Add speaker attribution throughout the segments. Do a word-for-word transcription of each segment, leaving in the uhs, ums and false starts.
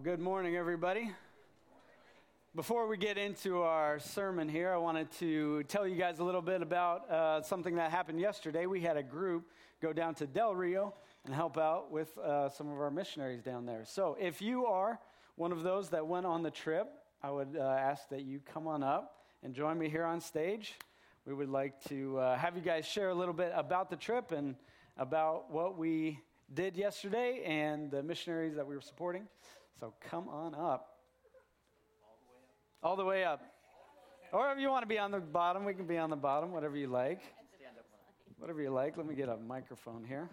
Speaker 1: Well, good morning, everybody. Before we get into our sermon here, I wanted to tell you guys a little bit about uh, something that happened yesterday. We had a group go down to Del Rio and help out with uh, some of our missionaries down there. So if you are one of those that went on the trip, I would uh, ask that you come on up and join me here on stage. We would like to uh, have you guys share a little bit about the trip and about what we did yesterday and the missionaries that we were supporting. So come on up. All the way up. Or if you want to be on the bottom, we can be on the bottom, whatever you like. Whatever you like. Let me get a microphone here.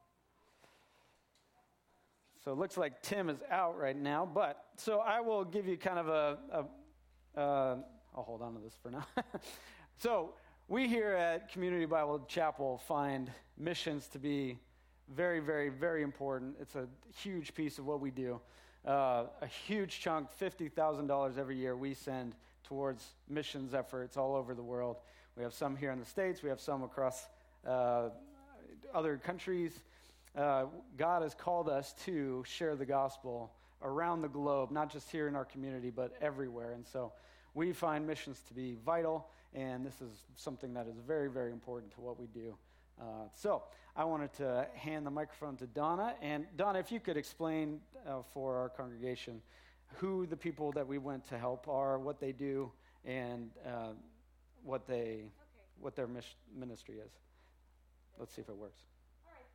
Speaker 1: So it looks like Tim is out right now, but so I will give you kind of a, a uh, I'll hold on to this for now. So we here at Community Bible Chapel find missions to be very, very, very important. It's a huge piece of what we do. Uh, a huge chunk, fifty thousand dollars every year we send towards missions efforts all over the world. We have some here in the States. We have some across uh, other countries. Uh, God has called us to share the gospel around the globe, not just here in our community, but everywhere. And so we find missions to be vital, and this is something that is very, very important to what we do. Uh, so I wanted to hand the microphone to Donna. And Donna, if you could explain uh, for our congregation who the people that we went to help are, what they do, and uh, what they okay. what their mis- ministry is. Let's see if it works.
Speaker 2: All right.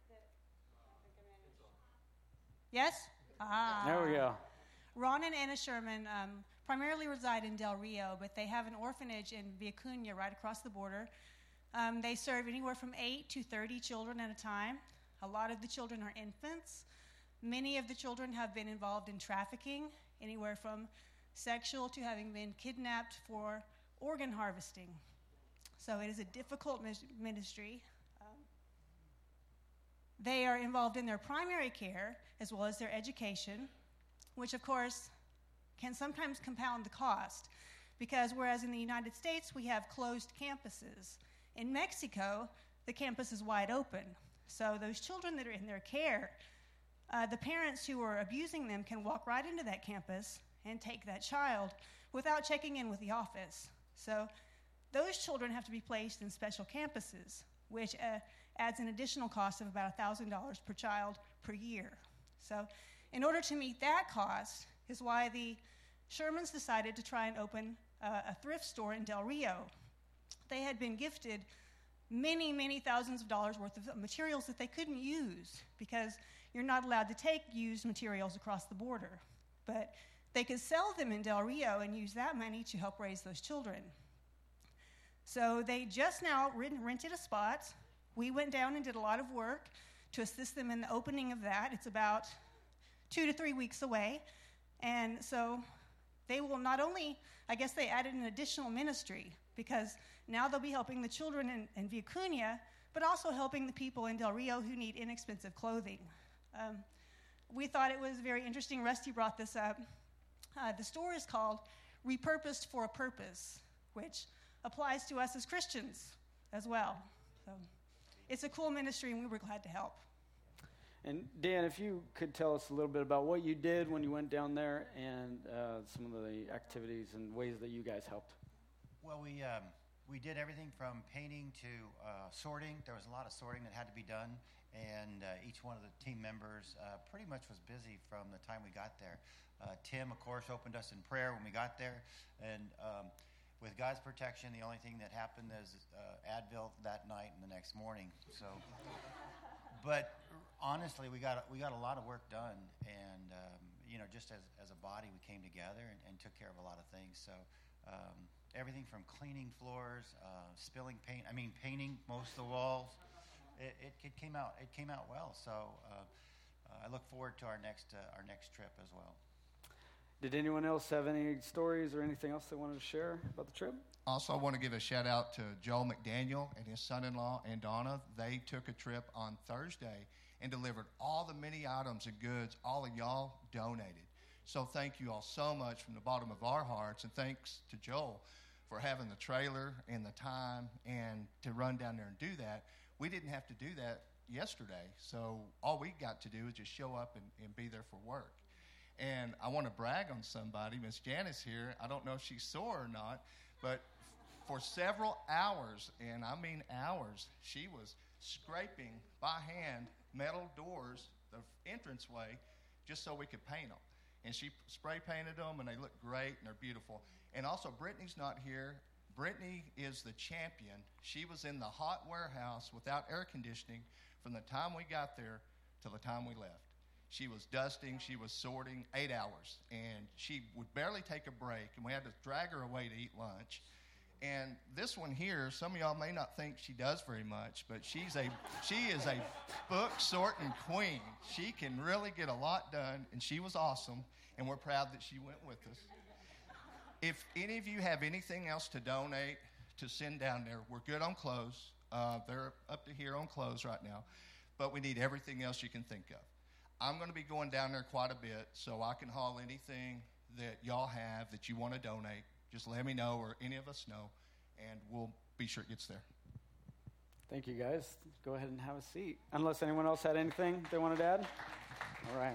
Speaker 2: Yes? Ah.
Speaker 1: There we go.
Speaker 2: Ron and Anna Sherman um, primarily reside in Del Rio, but they have an orphanage in Vicuña right across the border. Um, they serve anywhere from eight to thirty children at a time. A lot of the children are infants. Many of the children have been involved in trafficking, anywhere from sexual to having been kidnapped for organ harvesting. So it is a difficult mis- ministry. Um, they are involved in their primary care as well as their education, which of course can sometimes compound the cost, because whereas in the United States we have closed campuses, in Mexico, the campus is wide open. So those children that are in their care, uh, the parents who are abusing them can walk right into that campus and take that child without checking in with the office. So those children have to be placed in special campuses, which uh, adds an additional cost of about one thousand dollars per child per year. So in order to meet that cost is why the Shermans decided to try and open uh, a thrift store in Del Rio. They had been gifted many, many thousands of dollars worth of materials that they couldn't use because you're not allowed to take used materials across the border. But they could sell them in Del Rio and use that money to help raise those children. So they just now rented a spot. We went down and did a lot of work to assist them in the opening of that. It's about two to three weeks away. And so they will not only, I guess they added an additional ministry, because now they'll be helping the children in, in Vicuña, but also helping the people in Del Rio who need inexpensive clothing. Um, we thought it was very interesting. Rusty brought this up. Uh, the store is called Repurposed for a Purpose, which applies to us as Christians as well. So it's a cool ministry, and we were glad to help.
Speaker 1: And Dan, if you could tell us a little bit about what you did when you went down there and uh, some of the activities and ways that you guys helped.
Speaker 3: Well, we um, we did everything from painting to uh, sorting. There was a lot of sorting that had to be done, and uh, each one of the team members uh, pretty much was busy from the time we got there. Uh, Tim, of course, opened us in prayer when we got there, and um, with God's protection, the only thing that happened is uh, Advil that night and the next morning. So, but honestly, we got we got a lot of work done, and um, you know, just as as a body, we came together and, and took care of a lot of things. So. Um, Everything from cleaning floors, uh, spilling paint. I mean, painting most of the walls. It, it, it came out. It came out well. So uh, uh, I look forward to our next uh, our next trip as well.
Speaker 1: Did anyone else have any stories or anything else they wanted to share about the trip?
Speaker 4: Also, I want to give a shout out to Joel McDaniel and his son-in-law and Donna. They took a trip on Thursday and delivered all the many items and goods all of y'all donated. So thank you all so much from the bottom of our hearts, and thanks to Joel for having the trailer and the time and to run down there and do that. We didn't have to do that yesterday, so all we got to do is just show up and, and be there for work. And I want to brag on somebody. Miss Janice here, I don't know if she's sore or not, but for several hours, and I mean hours, she was scraping by hand metal doors, the entranceway, just so we could paint them. And she spray painted them, and they look great, and they're beautiful. And also, Brittany's not here. Brittany is the champion. She was in the hot warehouse without air conditioning from the time we got there till the time we left. She was dusting, she was sorting, eight hours. And she would barely take a break, and we had to drag her away to eat lunch. And this one here, some of y'all may not think she does very much, but she's a she is a book sorting queen. She can really get a lot done, and she was awesome, and we're proud that she went with us. If any of you have anything else to donate, to send down there, we're good on clothes. Uh, they're up to here on clothes right now, but we need everything else you can think of. I'm going to be going down there quite a bit, so I can haul anything that y'all have that you want to donate. Just let me know, or any of us know, and we'll be sure it gets there.
Speaker 1: Thank you, guys. Go ahead and have a seat. Unless anyone else had anything they wanted to add? All right.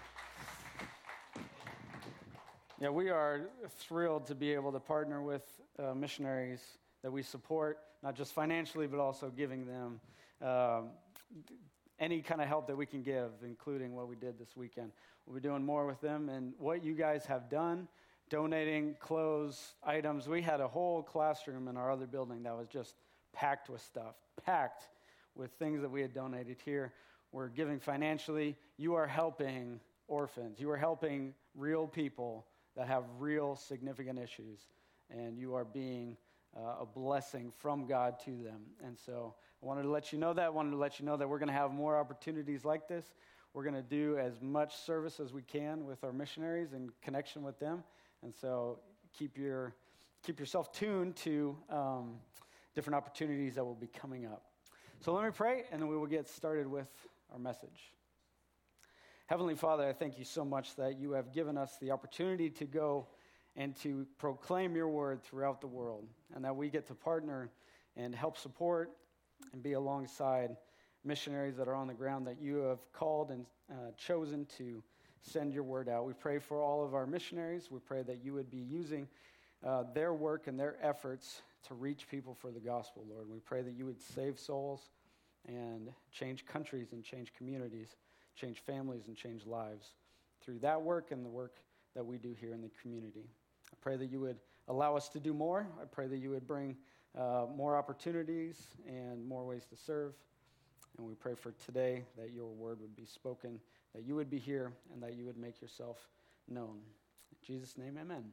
Speaker 1: Yeah, we are thrilled to be able to partner with uh, missionaries that we support, not just financially, but also giving them um, any kind of help that we can give, including what we did this weekend. We'll be doing more with them, and what you guys have done, donating clothes, items. We had a whole classroom in our other building that was just packed with stuff, packed with things that we had donated here. We're giving financially. You are helping orphans. You are helping real people that have real significant issues, and you are being uh, a blessing from God to them. And so I wanted to let you know that. I wanted to let you know that we're going to have more opportunities like this. We're going to do as much service as we can with our missionaries in connection with them. And so keep your keep yourself tuned to um, different opportunities that will be coming up. So let me pray, and then we will get started with our message. Heavenly Father, I thank you so much that you have given us the opportunity to go and to proclaim your word throughout the world, and that we get to partner and help support and be alongside missionaries that are on the ground that you have called and uh, chosen to send your word out. We pray for all of our missionaries. We pray that you would be using uh, their work and their efforts to reach people for the gospel, Lord. We pray that you would save souls and change countries and change communities, change families and change lives through that work and the work that we do here in the community. I pray that you would allow us to do more. I pray that you would bring uh, more opportunities and more ways to serve. And we pray for today that your word would be spoken, that you would be here, and that you would make yourself known. In Jesus' name, amen.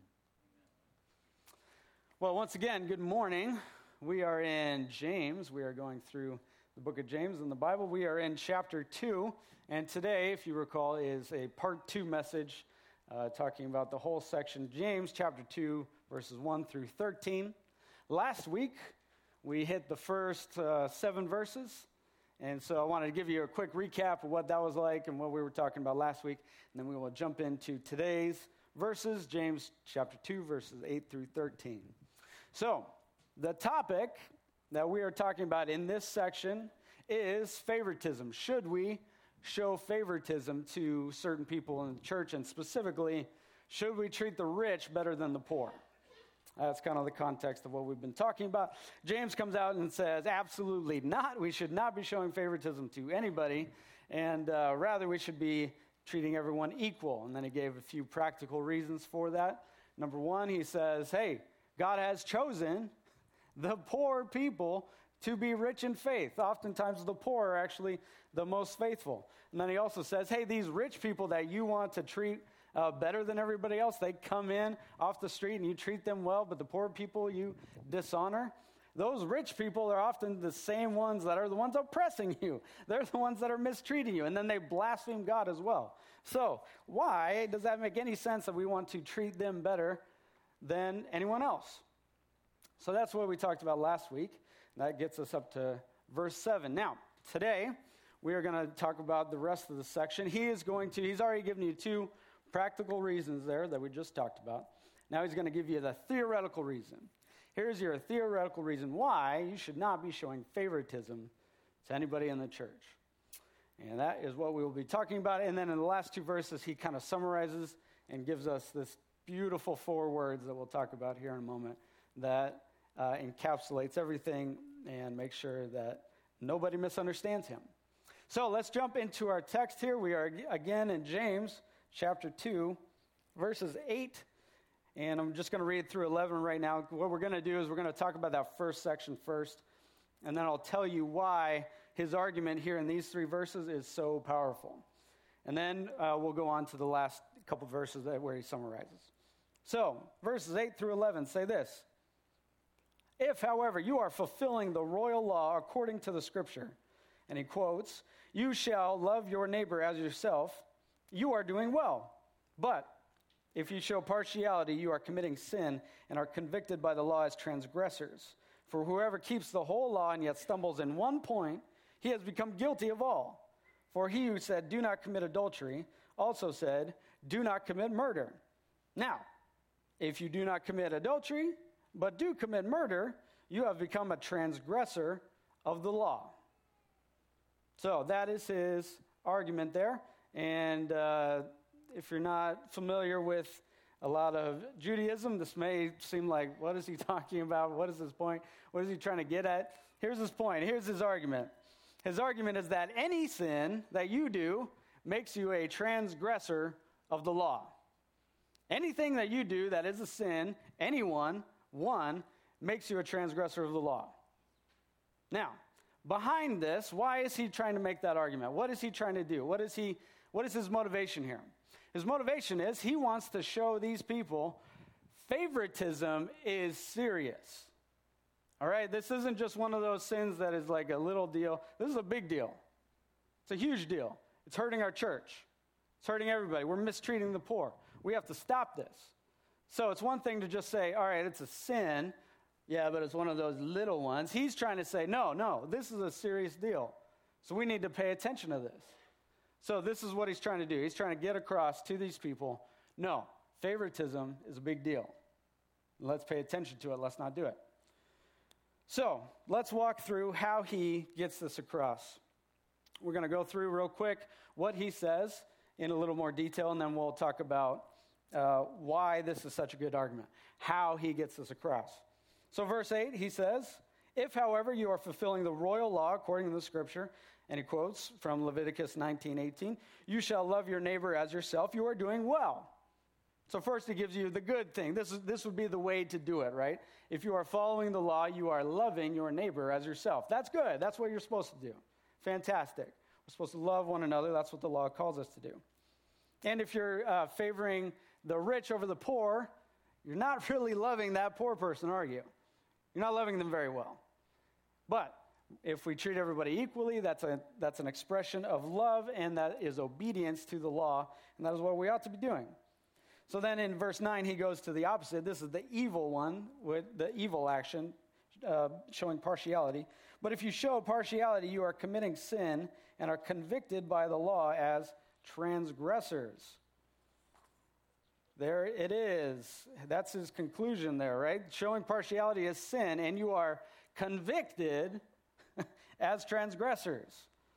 Speaker 1: Well, once again, good morning. We are in James. We are going through the book of James in the Bible. We are in chapter two, and today, if you recall, is a part two message uh, talking about the whole section, James chapter two, verses one through thirteen. Last week, we hit the first uh, seven verses. And so I wanted to give you a quick recap of what that was like and what we were talking about last week. And then we will jump into today's verses, James chapter two, verses eight through thirteen. So the topic that we are talking about in this section is favoritism. Should we show favoritism to certain people in the church? And specifically, should we treat the rich better than the poor? That's kind of the context of what we've been talking about. James comes out and says, absolutely not. We should not be showing favoritism to anybody, and uh, rather we should be treating everyone equal. And then he gave a few practical reasons for that. Number one, he says, hey, God has chosen the poor people to be rich in faith. Oftentimes the poor are actually the most faithful. And then he also says, hey, these rich people that you want to treat Uh, better than everybody else, they come in off the street and you treat them well, but the poor people you dishonor. Those rich people are often the same ones that are the ones oppressing you. They're the ones that are mistreating you, and then they blaspheme God as well. So why does that make any sense that we want to treat them better than anyone else? So that's what we talked about last week. That gets us up to verse seven. Now, today, we are going to talk about the rest of the section. He is going to, he's already given you two practical reasons there that we just talked about. Now he's going to give you the theoretical reason. Here's your theoretical reason why you should not be showing favoritism to anybody in the church. And that is what we will be talking about. And then in the last two verses, he kind of summarizes and gives us this beautiful four words that we'll talk about here in a moment that uh, encapsulates everything and makes sure that nobody misunderstands him. So let's jump into our text here. We are again in James chapter two, verses eight. And I'm just going to read through eleven right now. What we're going to do is we're going to talk about that first section first. And then I'll tell you why his argument here in these three verses is so powerful. And then uh, we'll go on to the last couple verses where he summarizes. So, verses eight through eleven say this. If, however, you are fulfilling the royal law according to the scripture, and he quotes, you shall love your neighbor as yourself, you are doing well. But if you show partiality, you are committing sin and are convicted by the law as transgressors. For whoever keeps the whole law and yet stumbles in one point, he has become guilty of all. For he who said, do not commit adultery, also said, do not commit murder. Now, if you do not commit adultery, but do commit murder, you have become a transgressor of the law. So that is his argument there. And uh, if you're not familiar with a lot of Judaism, this may seem like, what is he talking about? What is his point? What is he trying to get at? Here's his point. Here's his argument. His argument is that any sin that you do makes you a transgressor of the law. Anything that you do that is a sin, anyone, one, makes you a transgressor of the law. Now, behind this, why is he trying to make that argument? What is he trying to do? What is he? What is his motivation here? His motivation is he wants to show these people favoritism is serious. All right, this isn't just one of those sins that is like a little deal. This is a big deal. It's a huge deal. It's hurting our church. It's hurting everybody. We're mistreating the poor. We have to stop this. So it's one thing to just say, all right, it's a sin. Yeah, but it's one of those little ones. He's trying to say, no, no, this is a serious deal. So we need to pay attention to this. So this is what he's trying to do. He's trying to get across to these people, no, favoritism is a big deal. Let's pay attention to it. Let's not do it. So let's walk through how he gets this across. We're going to go through real quick what he says in a little more detail, and then we'll talk about uh, why this is such a good argument, how he gets this across. So verse eight, he says, if, however, you are fulfilling the royal law according to the scripture, and he quotes from Leviticus nineteen eighteen, you shall love your neighbor as yourself, you are doing well. So first he gives you the good thing. This is this would be the way to do it, right? If you are following the law, you are loving your neighbor as yourself. That's good. That's what you're supposed to do. Fantastic. We're supposed to love one another. That's what the law calls us to do. And if you're uh, favoring the rich over the poor, you're not really loving that poor person, are you? You're not loving them very well. But if we treat everybody equally, that's a that's an expression of love, and that is obedience to the law, and that is what we ought to be doing. So then in verse nine, he goes to the opposite. This is the evil one, with the evil action, uh, showing partiality. But if you show partiality, you are committing sin and are convicted by the law as transgressors. There it is. That's his conclusion there, right? Showing partiality is sin, and you are convicted as transgressors.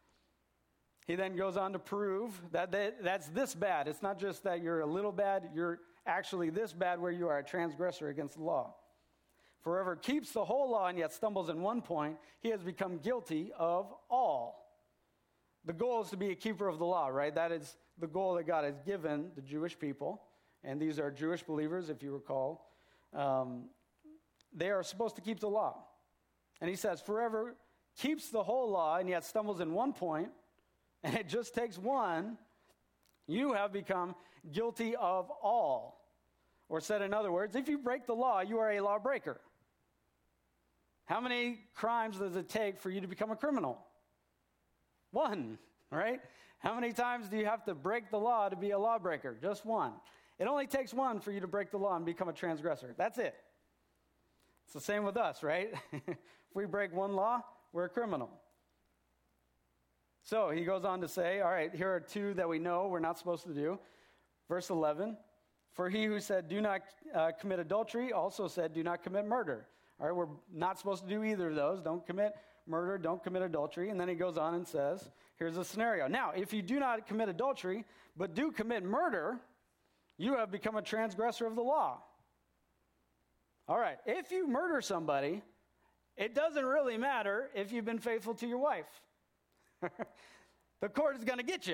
Speaker 1: He then goes on to prove that that's this bad. It's not just that you're a little bad, you're actually this bad where you are a transgressor against the law. For whoever keeps the whole law and yet stumbles in one point, he has become guilty of all. The goal is to be a keeper of the law, right? That is the goal that God has given the Jewish people. And these are Jewish believers, if you recall. Um, they are supposed to keep the law. And he says, for whoever keeps the whole law and yet stumbles in one point, and it just takes one, you have become guilty of all. Or said in other words, if you break the law, you are a lawbreaker. How many crimes does it take for you to become a criminal? One, right? How many times do you have to break the law to be a lawbreaker? Just one. It only takes one for you to break the law and become a transgressor. That's it. It's the same with us, right? If we break one law, we're a criminal. So he goes on to say, all right, here are two that we know we're not supposed to do. Verse eleven, for he who said, do not uh, commit adultery, also said, do not commit murder. All right, we're not supposed to do either of those. Don't commit murder, don't commit adultery. And then he goes on and says, here's a scenario. Now, if you do not commit adultery, but do commit murder, you have become a transgressor of the law. All right, if you murder somebody, it doesn't really matter if you've been faithful to your wife. The court is going to get you.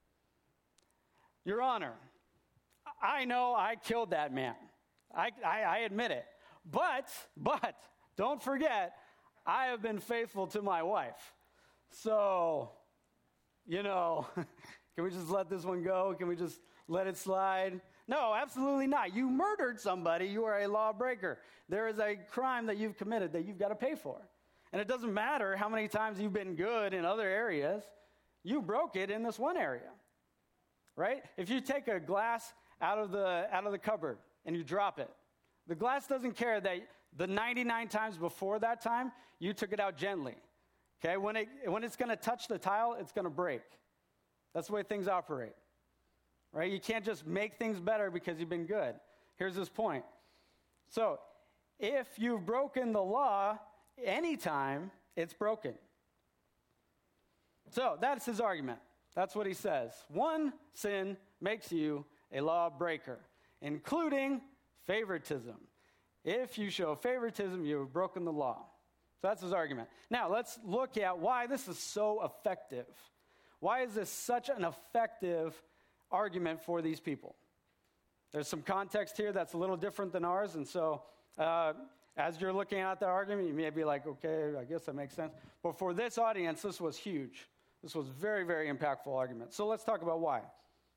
Speaker 1: Your Honor, I know I killed that man. I, I, I admit it. But, but, don't forget, I have been faithful to my wife. So, you know, can we just let this one go? Can we just let it slide? No, absolutely not. You murdered somebody. You are a lawbreaker. There is a crime that you've committed that you've got to pay for. And it doesn't matter how many times you've been good in other areas. You broke it in this one area, right? If you take a glass out of the out of the cupboard and you drop it, the glass doesn't care that the ninety-nine times before that time, you took it out gently. Okay, when it when it's going to touch the tile, it's going to break. That's the way things operate, right? You can't just make things better because you've been good. Here's this point. So, if you've broken the law anytime, it's broken. So, that's his argument. That's what he says. One sin makes you a lawbreaker, including favoritism. If you show favoritism, you have broken the law. So that's his argument. Now, let's look at why this is so effective. Why is this such an effective argument for these people? There's some context here that's a little different than ours, and so uh, as you're looking at the argument, you may be like, okay, I guess that makes sense. But for this audience, this was huge. This was very, very impactful argument. So let's talk about why.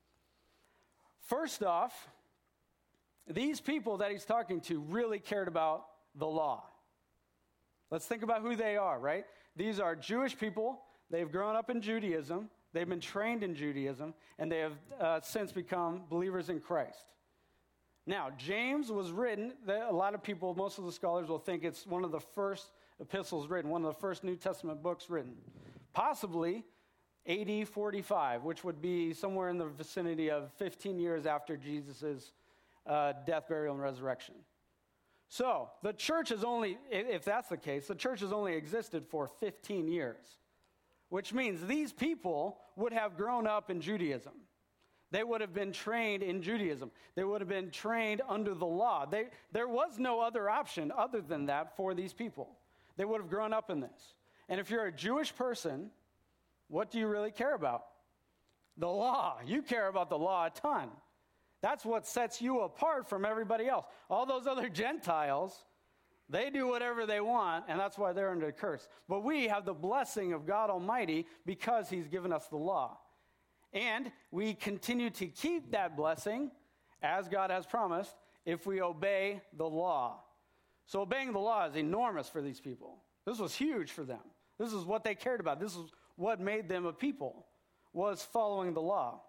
Speaker 1: First off, these people that he's talking to really cared about the law. Let's think about who they are, right? These are Jewish people. They've grown up in Judaism. They've been trained in Judaism, and they have uh, since become believers in Christ. Now, James was written, a lot of people, most of the scholars will think it's one of the first epistles written, one of the first New Testament books written, possibly A D forty-five, which would be somewhere in the vicinity of fifteen years after Jesus' uh, death, burial, and resurrection. So, the church has only, if that's the case, the church has only existed for fifteen years, which means these people would have grown up in Judaism. They would have been trained in Judaism. They would have been trained under the law. They, there was no other option other than that for these people. They would have grown up in this. And if you're a Jewish person, what do you really care about? The law. You care about the law a ton. That's what sets you apart from everybody else. All those other Gentiles, they do whatever they want, and that's why they're under the curse. But we have the blessing of God Almighty because he's given us the law. And we continue to keep that blessing, as God has promised, if we obey the law. So obeying the law is enormous for these people. This was huge for them. This is what they cared about. This is what made them a people, was following the law.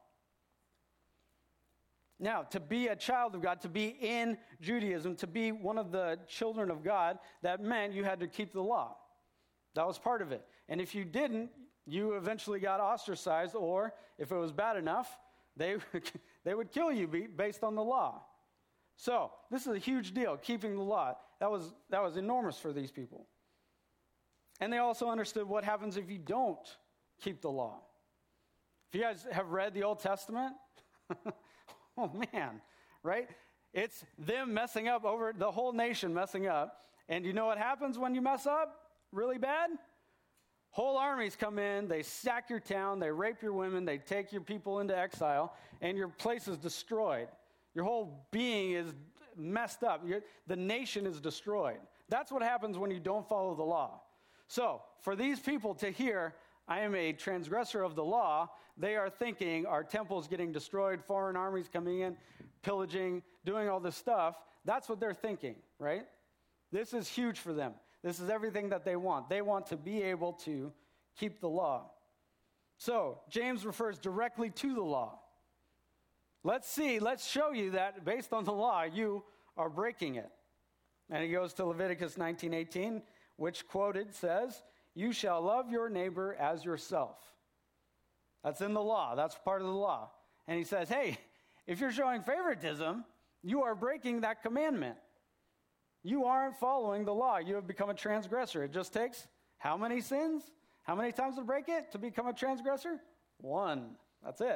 Speaker 1: Now, to be a child of God, to be in Judaism, to be one of the children of God, that meant you had to keep the law. That was part of it. And if you didn't, you eventually got ostracized, or if it was bad enough, they, they would kill you based on the law. So, this is a huge deal, keeping the law. That was, that was enormous for these people. And they also understood what happens if you don't keep the law. If you guys have read the Old Testament, oh man, right? It's them messing up over, the whole nation messing up. And you know what happens when you mess up really bad? Whole armies come in, they sack your town, they rape your women, they take your people into exile, and your place is destroyed. Your whole being is messed up. You're, the nation is destroyed. That's what happens when you don't follow the law. So, for these people to hear, I am a transgressor of the law, they are thinking our temple's getting destroyed, foreign armies coming in, pillaging, doing all this stuff. That's what they're thinking, right? This is huge for them. This is everything that they want. They want to be able to keep the law. So, James refers directly to the law. Let's see, let's show you that based on the law, you are breaking it. And he goes to Leviticus nineteen eighteen, which quoted says, "You shall love your neighbor as yourself." That's in the law. That's part of the law. And he says, hey, if you're showing favoritism, you are breaking that commandment. You aren't following the law. You have become a transgressor. It just takes How many sins? How many times to break it to become a transgressor? One. That's it.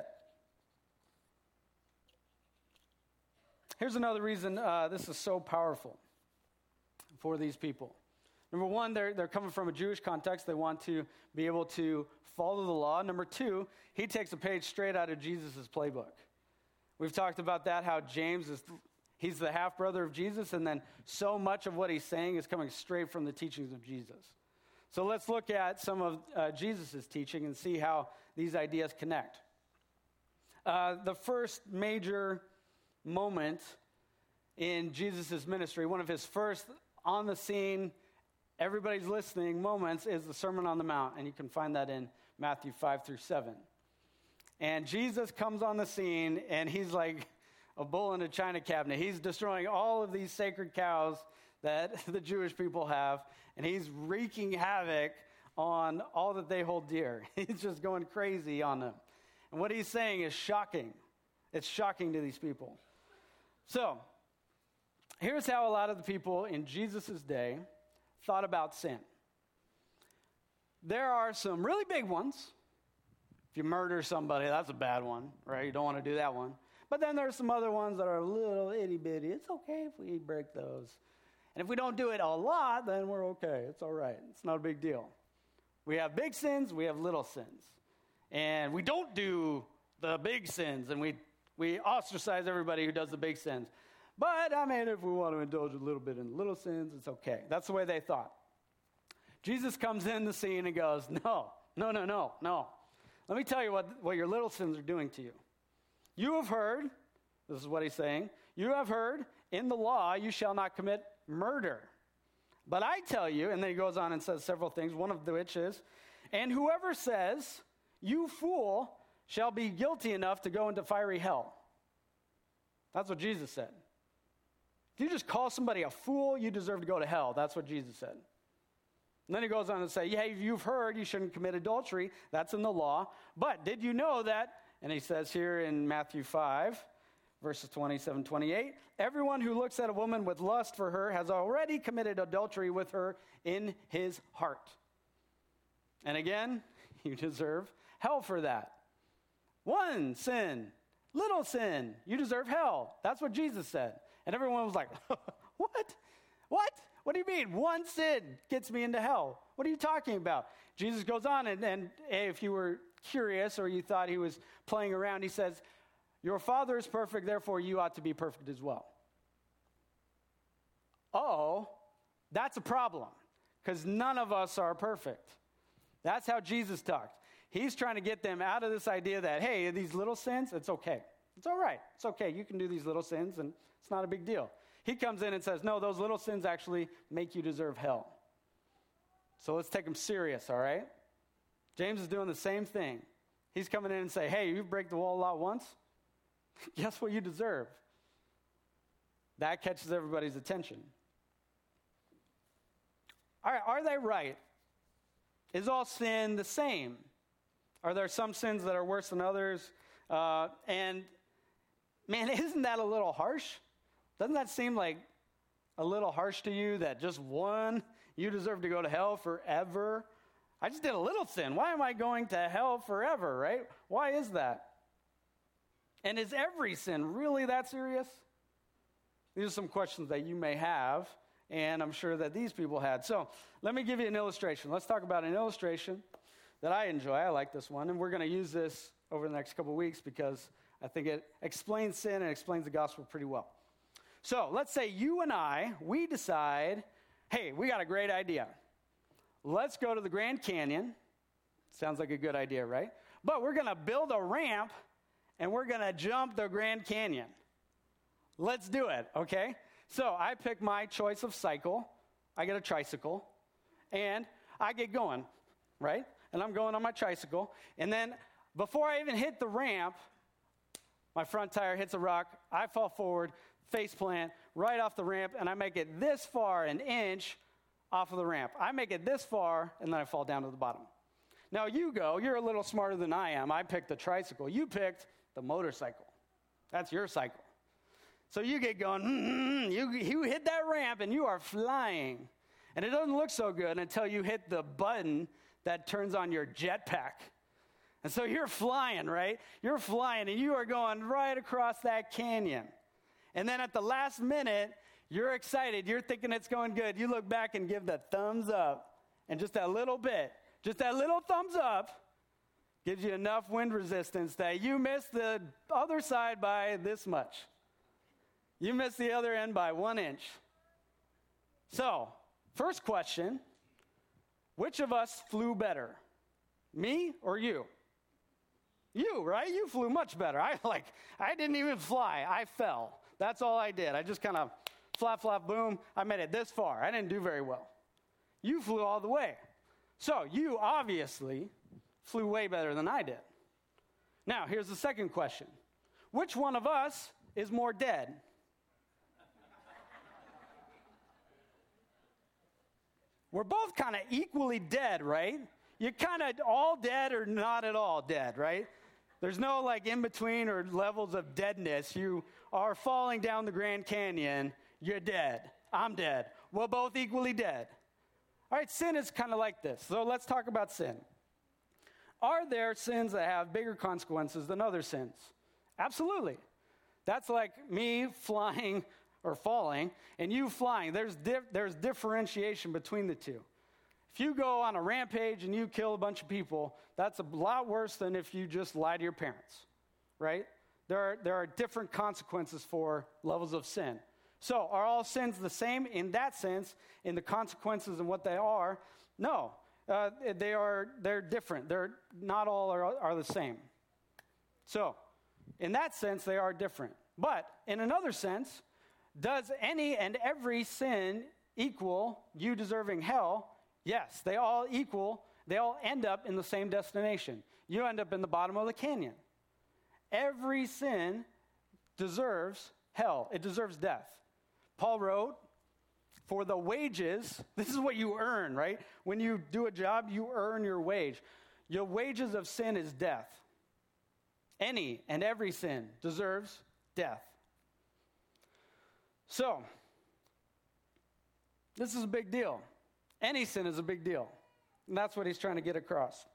Speaker 1: Here's another reason uh, this is so powerful for these people. Number one, they're, they're coming from a Jewish context. They want to be able to follow the law. Number two, he takes a page straight out of Jesus' playbook. We've talked about that, how James is, he's the half-brother of Jesus, and then so much of what he's saying is coming straight from the teachings of Jesus. So let's look at some of uh, Jesus' teaching and see how these ideas connect. Uh, the first major moment in Jesus' ministry, one of his first on the scene, everybody's listening moments, is the Sermon on the Mount, and you can find that in Matthew five through seven. And Jesus comes on the scene, and he's like a bull in a china cabinet. He's destroying all of these sacred cows that the Jewish people have, and he's wreaking havoc on all that they hold dear. He's just going crazy on them. And what he's saying is shocking. It's shocking to these people. So, here's how a lot of the people in Jesus' day thought about sin. There are some really big ones. If you murder somebody, that's a bad one, right? You don't want to do that one. But then there's some other ones that are a little itty-bitty. It's okay if we break those. And if we don't do it a lot, then we're okay. It's all right. It's not a big deal. We have big sins, we have little sins. And we don't do the big sins, and we, we ostracize everybody who does the big sins. But, I mean, if we want to indulge a little bit in little sins, it's okay. That's the way they thought. Jesus comes in the scene and goes, no, no, no, no, no. Let me tell you what, what your little sins are doing to you. You have heard, this is what he's saying, you have heard, in the law, you shall not commit murder. But I tell you, and then he goes on and says several things, one of which is, and whoever says, you fool, shall be guilty enough to go into fiery hell. That's what Jesus said. If you just call somebody a fool, you deserve to go to hell. That's what Jesus said. And then he goes on to say, yeah, you've heard you shouldn't commit adultery. That's in the law. But did you know that, and he says here in Matthew five, verses twenty-seven, twenty-eight, everyone who looks at a woman with lust for her has already committed adultery with her in his heart. And again, you deserve hell for that. One sin, little sin, you deserve hell. That's what Jesus said. And everyone was like, what? What? What do you mean? One sin gets me into hell. What are you talking about? Jesus goes on, and, and if you were curious or you thought he was playing around, he says, your Father is perfect, therefore you ought to be perfect as well. Uh-oh, that's a problem, because none of us are perfect. That's how Jesus talked. He's trying to get them out of this idea that, hey, these little sins, it's okay. It's all right. It's okay. You can do these little sins, and it's not a big deal. He comes in and says, no, those little sins actually make you deserve hell. So let's take them serious, all right? James is doing the same thing. He's coming in and saying, hey, you break the wall a lot once? Guess what you deserve? That catches everybody's attention. All right, are they right? Is all sin the same? Are there some sins that are worse than others? Uh, and, man, isn't that a little harsh? Doesn't that seem like a little harsh to you that just one, you deserve to go to hell forever? I just did a little sin. Why am I going to hell forever, right? Why is that? And is every sin really that serious? These are some questions that you may have, and I'm sure that these people had. So let me give you an illustration. Let's talk about an illustration that I enjoy. I like this one, and we're going to use this over the next couple of weeks because I think it explains sin and explains the gospel pretty well. So let's say you and I, we decide, hey, we got a great idea. Let's go to the Grand Canyon. Sounds like a good idea, right? But we're going to build a ramp, and we're going to jump the Grand Canyon. Let's do it, okay? So I pick my choice of cycle. I get a tricycle, and I get going, right? And I'm going on my tricycle. And then before I even hit the ramp, my front tire hits a rock. I fall forward, face plant, right off the ramp, and I make it this far, an inch, off of the ramp. I make it this far, and then I fall down to the bottom. Now you go, you're a little smarter than I am. I picked the tricycle. You picked the motorcycle. That's your cycle. So you get going, mm-hmm, you, you hit that ramp, and you are flying. And it doesn't look so good until you hit the button that turns on your jetpack. And so you're flying, right? You're flying, and you are going right across that canyon. And then at the last minute, you're excited. You're thinking it's going good. You look back and give the thumbs up. And just that little bit, just that little thumbs up gives you enough wind resistance that you miss the other side by this much. You miss the other end by one inch. So, first question, which of us flew better? Me or you? You, right? You flew much better. I like, I didn't even fly. I fell. That's all I did. I just kind of flap, flap, boom. I made it this far. I didn't do very well. You flew all the way. So you obviously flew way better than I did. Now, here's the second question. Which one of us is more dead? We're both kind of equally dead, right? You're kind of all dead or not at all dead, right? There's no like in between or levels of deadness. You are falling down the Grand Canyon. You're dead. I'm dead. We're both equally dead. All right, sin is kind of like this. So let's talk about sin. Are there sins that have bigger consequences than other sins? Absolutely. That's like me flying or falling and you flying. There's dif- there's differentiation between the two. If you go on a rampage and you kill a bunch of people, that's a lot worse than if you just lie to your parents, right? There are, there are different consequences for levels of sin. So are all sins the same in that sense, in the consequences and what they are? No, uh, they are, they're different. They're not all are, are the same. So in that sense, they are different. But in another sense, does any and every sin equal you deserving hell? Yes, they all equal, they all end up in the same destination. You end up in the bottom of the canyon. Every sin deserves hell. It deserves death. Paul wrote, for the wages, this is what you earn, right? When you do a job, you earn your wage. Your wages of sin is death. Any and every sin deserves death. So, this is a big deal. Any sin is a big deal. And that's what he's trying to get across.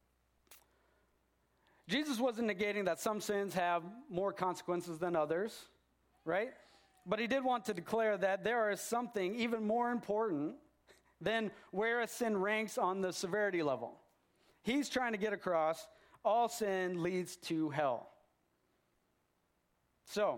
Speaker 1: Jesus wasn't negating that some sins have more consequences than others, right? But he did want to declare that there is something even more important than where a sin ranks on the severity level. He's trying to get across all sin leads to hell. So,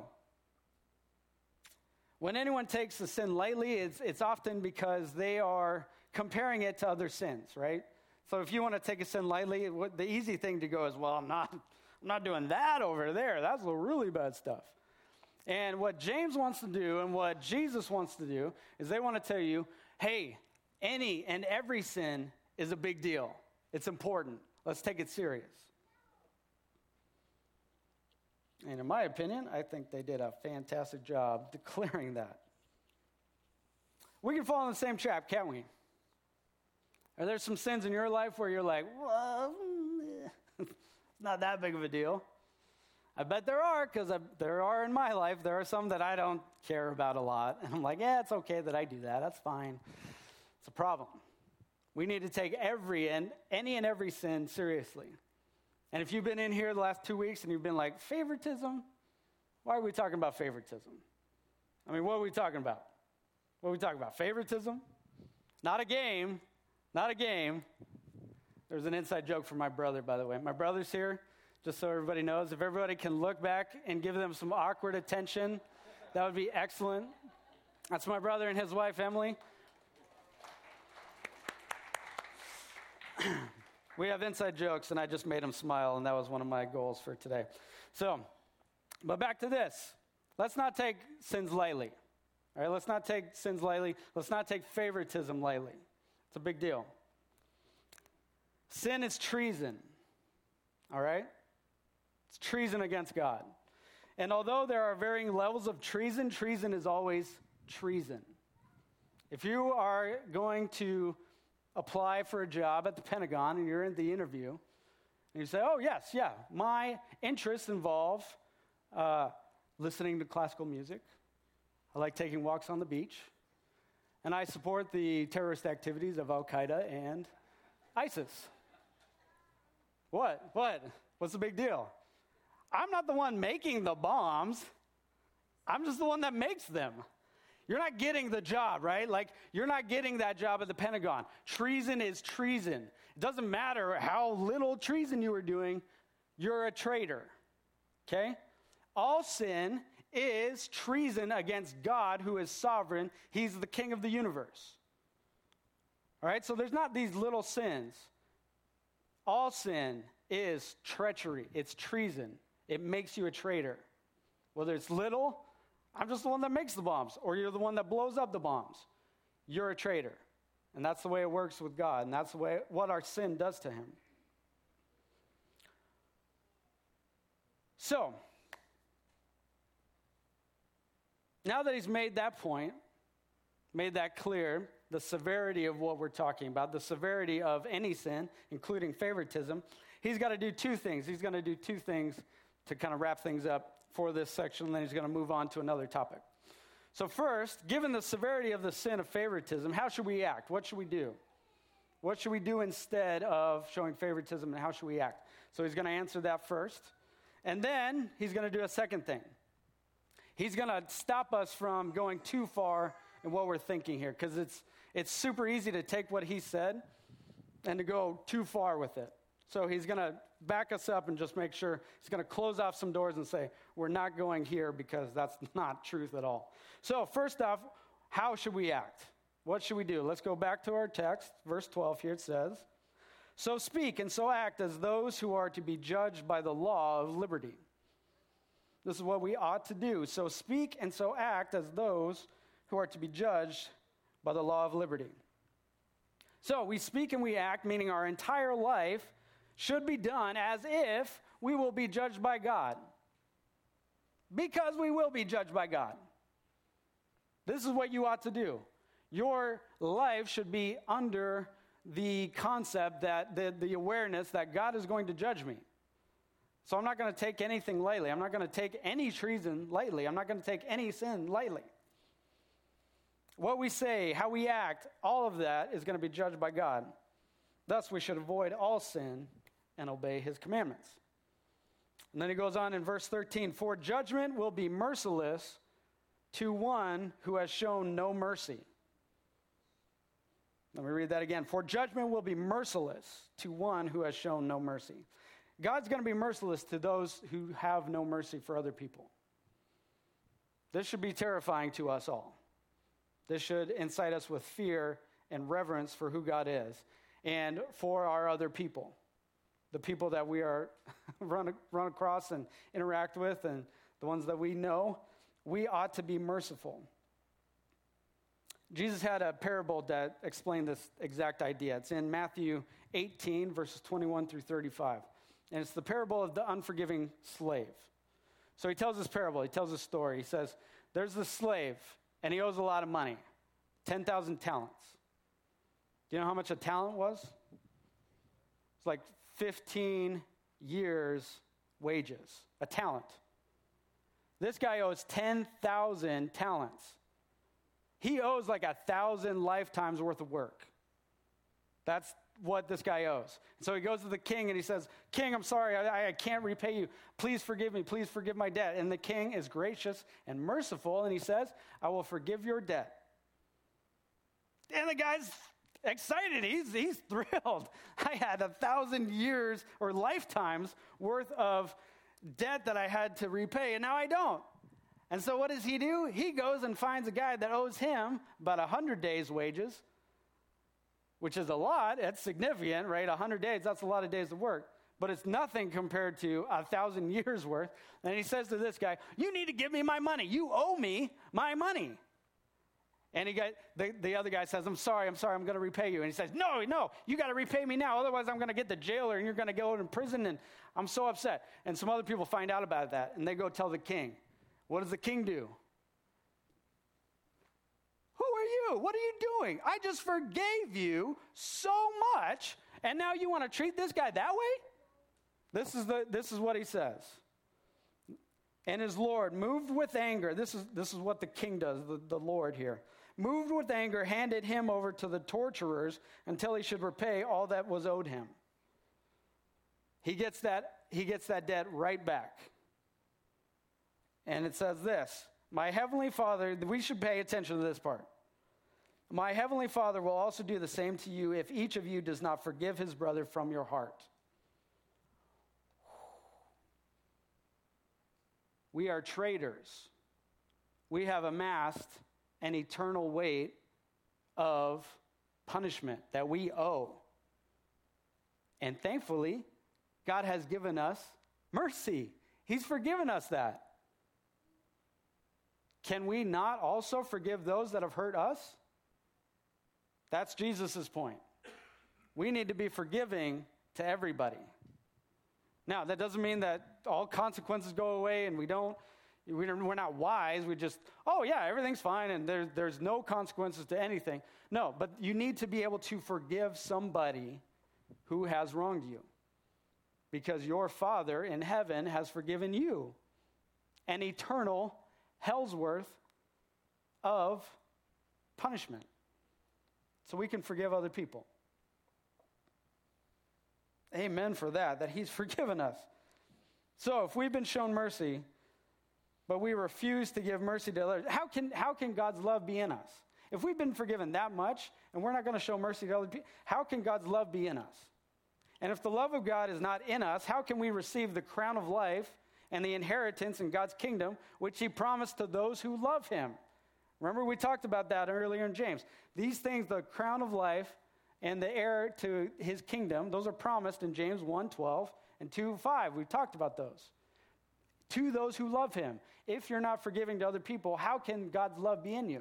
Speaker 1: when anyone takes a sin lightly, it's, it's often because they are comparing it to other sins, right? So if you want to take a sin lightly, what, the easy thing to go is, well, I'm not, I'm not doing that over there. That's the really bad stuff. And what James wants to do and what Jesus wants to do is they want to tell you, hey, any and every sin is a big deal. It's important. Let's take it serious. And in my opinion, I think they did a fantastic job declaring that. We can fall in the same trap, can't we? Are there some sins in your life where you're like, well, it's not that big of a deal? I bet there are, because there are in my life. There are some that I don't care about a lot. And I'm like, yeah, it's okay that I do that. That's fine. It's a problem. We need to take every and any and every sin seriously. And if you've been in here the last two weeks and you've been like, favoritism? Why are we talking about favoritism? I mean, what are we talking about? What are we talking about? Favoritism? Not a game. Not a game. There's an inside joke from my brother, by the way. My brother's here, just so everybody knows. If everybody can look back and give them some awkward attention, that would be excellent. That's my brother and his wife, Emily. We have inside jokes, and I just made him smile, and that was one of my goals for today. So, but back to this. Let's not take sins lightly. All right, let's not take sins lightly. Let's not take favoritism lightly. It's a big deal. Sin is treason. All right? It's treason against God. And although there are varying levels of treason, treason is always treason. If you are going to apply for a job at the Pentagon and you're in the interview, and you say, oh, yes, yeah, my interests involve uh, listening to classical music. I like taking walks on the beach. and I support the terrorist activities of Al-Qaeda and ISIS. What? What? What's the big deal? I'm not the one making the bombs. I'm just the one that makes them. You're not getting the job, right? Like, you're not getting that job at the Pentagon. Treason is treason. It doesn't matter how little treason you were doing, you're a traitor, okay? All sin is treason against God, who is sovereign. He's the king of the universe. All right, so there's not these little sins. All sin is treachery. It's treason. It makes you a traitor. Whether it's little, I'm just the one that makes the bombs, or you're the one that blows up the bombs. You're a traitor. And that's the way it works with God, and that's the way what our sin does to him. So, now that he's made that point, made that clear, the severity of what we're talking about, the severity of any sin, including favoritism, he's got to do two things. He's going to do two things to kind of wrap things up for this section, and then he's going to move on to another topic. So first, given the severity of the sin of favoritism, how should we act? What should we do? What should we do instead of showing favoritism, and how should we act? So he's going to answer that first, and then he's going to do a second thing. He's going to stop us from going too far in what we're thinking here, because it's it's super easy to take what he said and to go too far with it. So he's going to back us up and just make sure, he's going to close off some doors and say, we're not going here because that's not truth at all. So first off, how should we act? What should we do? Let's go back to our text, verse twelve here. It says, so speak and so act as those who are to be judged by the law of liberty. This is what we ought to do. So speak and so act as those who are to be judged by the law of liberty. So we speak and we act, meaning our entire life should be done as if we will be judged by God. Because we will be judged by God. This is what you ought to do. Your life should be under the concept that, the, the awareness that God is going to judge me. So I'm not going to take anything lightly. I'm not going to take any treason lightly. I'm not going to take any sin lightly. What we say, how we act, all of that is going to be judged by God. Thus, we should avoid all sin and obey his commandments. And then he goes on in verse thirteen, for judgment will be merciless to one who has shown no mercy. Let me read that again. For judgment will be merciless to one who has shown no mercy. God's going to be merciless to those who have no mercy for other people. This should be terrifying to us all. This should incite us with fear and reverence for who God is and for our other people, the people that we are run, run across and interact with and the ones that we know. We ought to be merciful. Jesus had a parable that explained this exact idea. It's in Matthew eighteen, verses twenty-one through thirty-five. And it's the parable of the unforgiving slave. So he tells this parable. He tells this story. He says, there's this slave, and he owes a lot of money, ten thousand talents. Do you know how much a talent was? It's like fifteen years' wages, a talent. This guy owes ten thousand talents. He owes like a thousand lifetimes worth of work. That's what this guy owes. So he goes to the king and he says, King, I'm sorry, I, I can't repay you. Please forgive me. Please forgive my debt. And the king is gracious and merciful, and he says, I will forgive your debt. And the guy's excited. He's, he's thrilled. I had a thousand years or lifetimes worth of debt that I had to repay, and now I don't. And so what does he do? He goes and finds a guy that owes him about one hundred days' wages, which is a lot. It's significant, right? one hundred days, that's a lot of days of work. But it's nothing compared to a thousand years worth. And he says to this guy, you need to give me my money. You owe me my money. And he got, the, the other guy says, I'm sorry, I'm sorry, I'm going to repay you. And he says, no, no, you got to repay me now. Otherwise, I'm going to get the jailer and you're going to go in prison. And I'm so upset. And some other people find out about that. And they go tell the king. What does the king do? Who are you? What are you doing? I just forgave you so much, and now you want to treat this guy that way? This is the this is what he says. And his Lord, moved with anger, this is this is what the king does, the, the Lord here. moved with anger, handed him over to the torturers until he should repay all that was owed him. He gets that, he gets that debt right back. And it says this, my heavenly Father, we should pay attention to this part. My heavenly Father will also do the same to you if each of you does not forgive his brother from your heart. We are traitors. We have amassed an eternal weight of punishment that we owe. And thankfully, God has given us mercy. He's forgiven us that. Can we not also forgive those that have hurt us? That's Jesus' point. We need to be forgiving to everybody. Now, that doesn't mean that all consequences go away and we don't, we're not wise. We just, oh yeah, everything's fine and there, there's no consequences to anything. No, but you need to be able to forgive somebody who has wronged you. Because your Father in heaven has forgiven you an eternal hell's worth of punishment. So we can forgive other people. Amen for that, that he's forgiven us. So if we've been shown mercy, but we refuse to give mercy to others, how can, how can God's love be in us? If we've been forgiven that much and we're not going to show mercy to other people, how can God's love be in us? And if the love of God is not in us, how can we receive the crown of life and the inheritance in God's kingdom, which he promised to those who love him? Remember, we talked about that earlier in James. These things, the crown of life and the heir to his kingdom, those are promised in James one twelve and two five. We've talked about those. To those who love him. If you're not forgiving to other people, how can God's love be in you?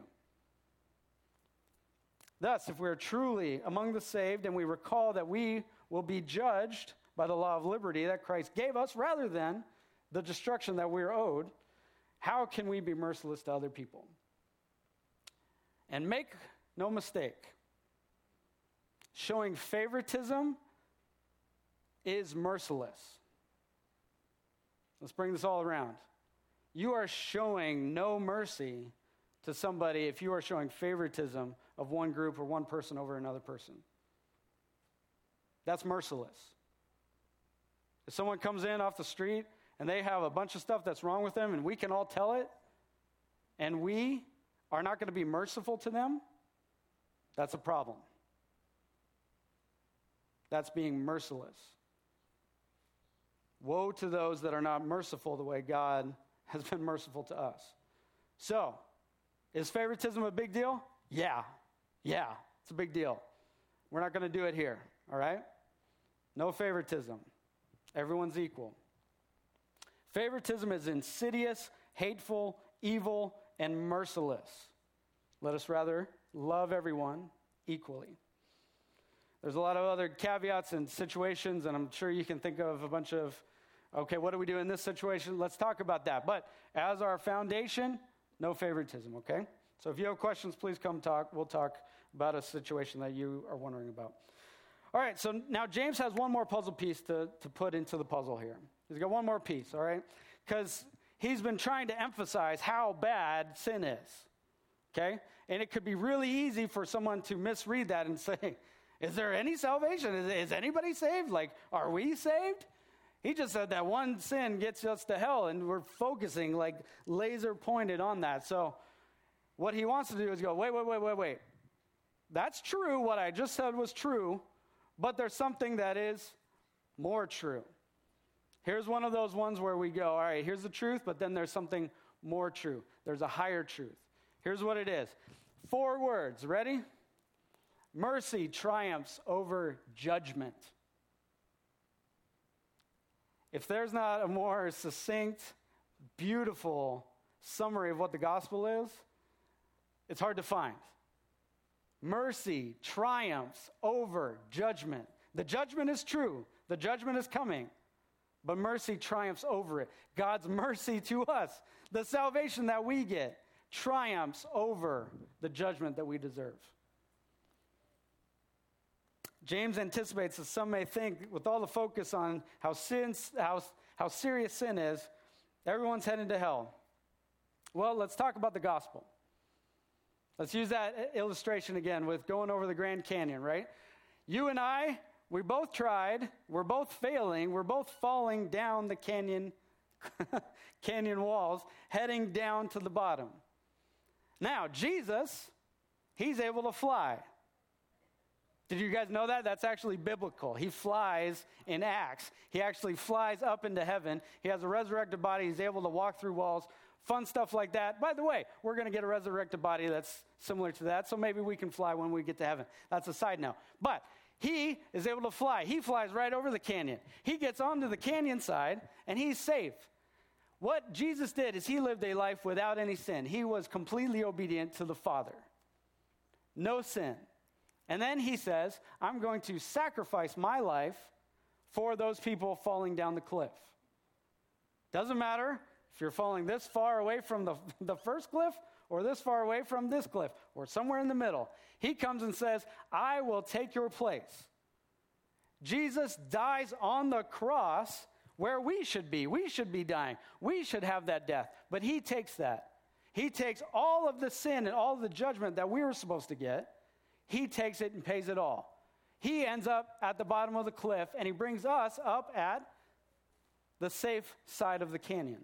Speaker 1: Thus, if we're truly among the saved and we recall that we will be judged by the law of liberty that Christ gave us rather than the destruction that we're owed, how can we be merciless to other people? And make no mistake, showing favoritism is merciless. Let's bring this all around. You are showing no mercy to somebody if you are showing favoritism of one group or one person over another person. That's merciless. If someone comes in off the street and they have a bunch of stuff that's wrong with them and we can all tell it, and we are not going to be merciful to them, that's a problem. That's being merciless. Woe to those that are not merciful the way God has been merciful to us. So, is favoritism a big deal? Yeah. Yeah, it's a big deal. We're not going to do it here, all right? No favoritism. Everyone's equal. Favoritism is insidious, hateful, evil, and merciless. Let us rather love everyone equally. There's a lot of other caveats and situations, and I'm sure you can think of a bunch of, okay, what do we do in this situation? Let's talk about that. But as our foundation, no favoritism, okay? So if you have questions, please come talk. We'll talk about a situation that you are wondering about. All right, so now James has one more puzzle piece to, to put into the puzzle here. He's got one more piece, all right? Because he's been trying to emphasize how bad sin is, okay? And it could be really easy for someone to misread that and say, is there any salvation? Is, is anybody saved? Like, are we saved? He just said that one sin gets us to hell, and we're focusing like laser pointed on that. So what he wants to do is go, wait, wait, wait, wait, wait. That's true. What I just said was true, but there's something that is more true. Here's one of those ones where we go, all right, here's the truth, but then there's something more true. There's a higher truth. Here's what it is. Four words. Ready? Mercy triumphs over judgment. If there's not a more succinct, beautiful summary of what the gospel is, it's hard to find. Mercy triumphs over judgment. The judgment is true. The judgment is coming. But mercy triumphs over it. God's mercy to us, the salvation that we get, triumphs over the judgment that we deserve. James anticipates that some may think, with all the focus on how sin, how, how serious sin is, everyone's heading to hell. Well, let's talk about the gospel. Let's use that illustration again with going over the Grand Canyon, right? You and I, we both tried. We're both failing. We're both falling down the canyon, canyon walls, heading down to the bottom. Now, Jesus, he's able to fly. Did you guys know that? That's actually biblical. He flies in Acts. He actually flies up into heaven. He has a resurrected body. He's able to walk through walls. Fun stuff like that. By the way, we're going to get a resurrected body that's similar to that, so maybe we can fly when we get to heaven. That's a side note. But he is able to fly. He flies right over the canyon. He gets onto the canyon side, and he's safe. What Jesus did is he lived a life without any sin. He was completely obedient to the Father. No sin. And then he says, I'm going to sacrifice my life for those people falling down the cliff. Doesn't matter if you're falling this far away from the, the first cliff or this far away from this cliff or somewhere in the middle. He comes and says, I will take your place. Jesus dies on the cross where we should be. We should be dying. We should have that death. But he takes that. He takes all of the sin and all of the judgment that we were supposed to get. He takes it and pays it all. He ends up at the bottom of the cliff, and he brings us up at the safe side of the canyon.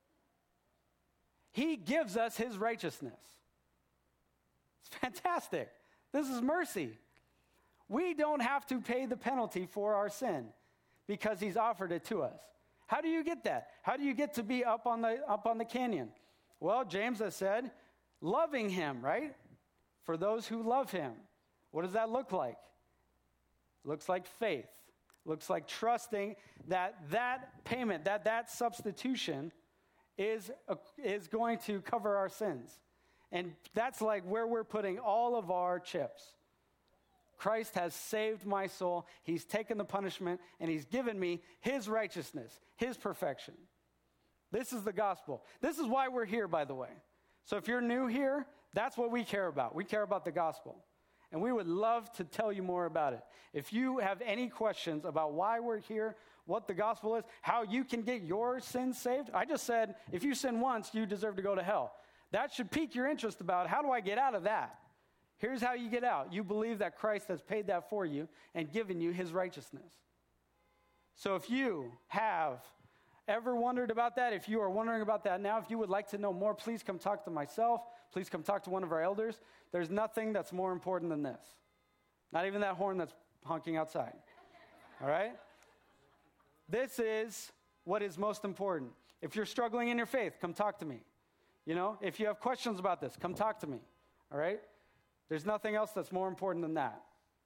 Speaker 1: He gives us his righteousness. It's fantastic. This is mercy. We don't have to pay the penalty for our sin because he's offered it to us. How do you get that? How do you get to be up on the up on the canyon? Well, James has said, loving him, right? For those who love him. What does that look like? It looks like faith. It looks like trusting that that payment, that that substitution is, uh, is going to cover our sins. And that's like where we're putting all of our chips. Christ has saved my soul. He's taken the punishment, and he's given me his righteousness, his perfection. This is the gospel. This is why we're here, by the way. So if you're new here, that's what we care about. We care about the gospel. And we would love to tell you more about it. If you have any questions about why we're here, what the gospel is, how you can get your sins saved, I just said, if you sin once, you deserve to go to hell. That should pique your interest about how do I get out of that? Here's how you get out. You believe that Christ has paid that for you and given you his righteousness. So if you have ever wondered about that, if you are wondering about that now, if you would like to know more, please come talk to myself. Please come talk to one of our elders. There's nothing that's more important than this. Not even that horn that's honking outside. All right? This is what is most important. If you're struggling in your faith, come talk to me. You know, if you have questions about this, come talk to me. All right? There's nothing else that's more important than that.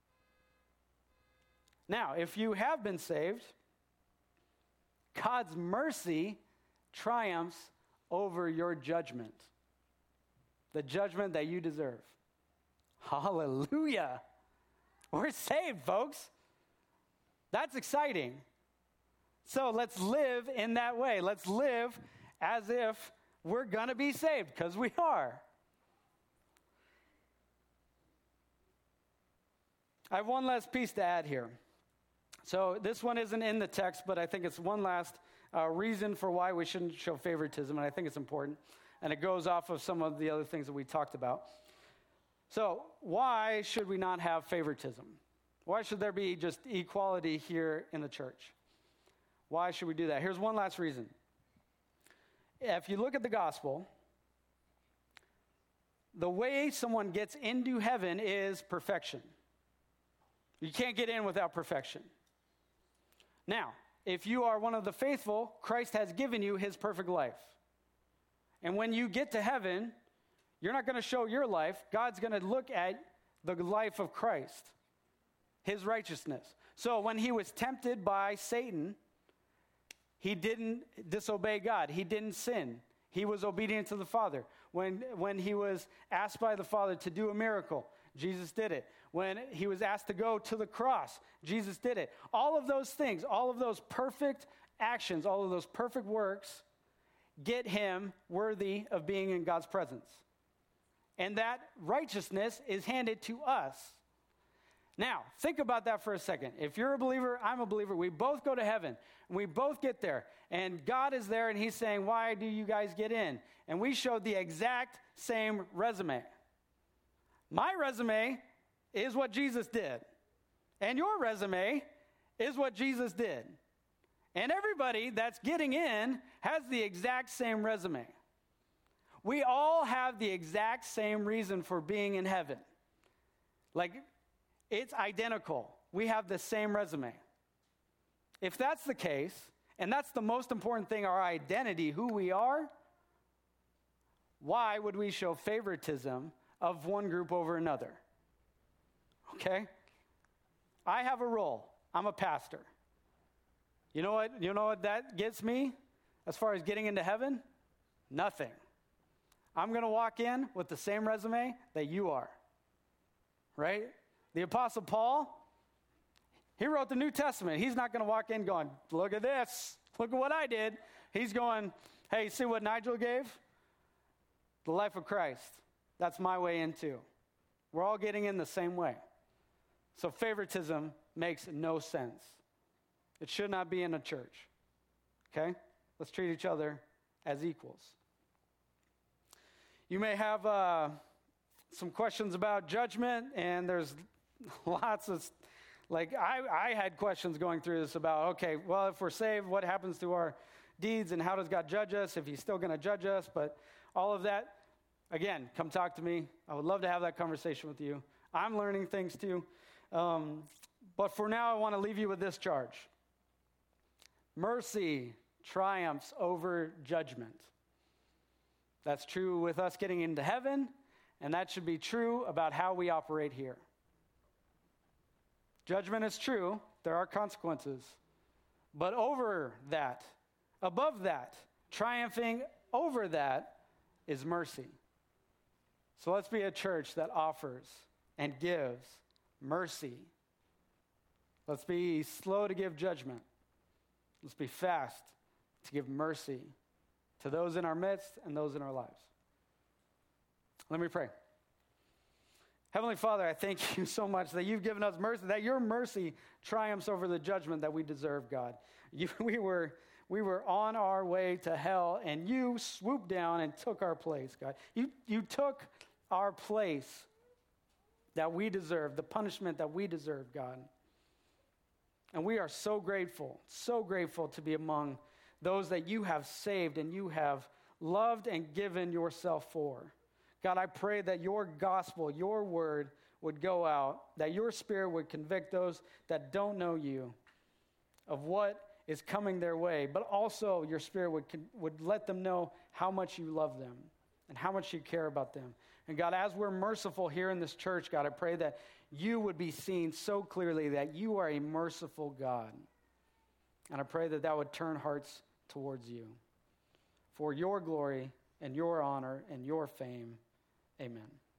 Speaker 1: Now, if you have been saved, God's mercy triumphs over your judgment. The judgment that you deserve. Hallelujah. We're saved, folks. That's exciting. So let's live in that way. Let's live as if we're going to be saved, because we are. I have one last piece to add here. So this one isn't in the text, but I think it's one last uh, reason for why we shouldn't show favoritism, and I think it's important. And it goes off of some of the other things that we talked about. So why should we not have favoritism? Why should there be just equality here in the church? Why should we do that? Here's one last reason. If you look at the gospel, the way someone gets into heaven is perfection. You can't get in without perfection. Now, if you are one of the faithful, Christ has given you his perfect life. And when you get to heaven, you're not going to show your life. God's going to look at the life of Christ, his righteousness. So when he was tempted by Satan, he didn't disobey God. He didn't sin. He was obedient to the Father. When, when he was asked by the Father to do a miracle, Jesus did it. When he was asked to go to the cross, Jesus did it. All of those things, all of those perfect actions, all of those perfect works get him worthy of being in God's presence. And that righteousness is handed to us. Now, think about that for a second. If you're a believer, I'm a believer. We both go to heaven, and we both get there. And God is there, and he's saying, why do you guys get in? And we showed the exact same resume. My resume is what Jesus did. And your resume is what Jesus did. And everybody that's getting in has the exact same resume. We all have the exact same reason for being in heaven. Like, it's identical. We have the same resume. If that's the case, and that's the most important thing, our identity, who we are, why would we show favoritism of one group over another? Okay? I have a role. I'm a pastor. You know what? You know what that gets me as far as getting into heaven? Nothing. I'm going to walk in with the same resume that you are. Right? The Apostle Paul, he wrote the New Testament. He's not going to walk in going, look at this. Look at what I did. He's going, hey, see what Nigel gave? The life of Christ. That's my way in too. We're all getting in the same way. So favoritism makes no sense. It should not be in a church. Okay? Let's treat each other as equals. You may have uh, some questions about judgment, and there's lots of, like, I, I had questions going through this about, okay, well, if we're saved, what happens to our deeds, and how does God judge us, if he's still going to judge us? But all of that, again, come talk to me. I would love to have that conversation with you. I'm learning things too. Um, but for now, I want to leave you with this charge. Mercy triumphs over judgment. That's true with us getting into heaven, and that should be true about how we operate here. Judgment is true. There are consequences. But over that, above that, triumphing over that is mercy. So let's be a church that offers and gives mercy. Let's be slow to give judgment. Let's be fast to give mercy to those in our midst and those in our lives. Let me pray. Heavenly Father, I thank you so much that you've given us mercy, that your mercy triumphs over the judgment that we deserve, God. You, we were, we were on our way to hell, and you swooped down and took our place, God. You, you took our place that we deserve, the punishment that we deserve, God. And we are so grateful, so grateful to be among those that you have saved and you have loved and given yourself for. God, I pray that your gospel, your word would go out, that your spirit would convict those that don't know you of what is coming their way, but also your spirit would, would let them know how much you love them and how much you care about them. And God, as we're merciful here in this church, God, I pray that you would be seen so clearly that you are a merciful God. And I pray that that would turn hearts towards you. For your glory and your honor and your fame, amen.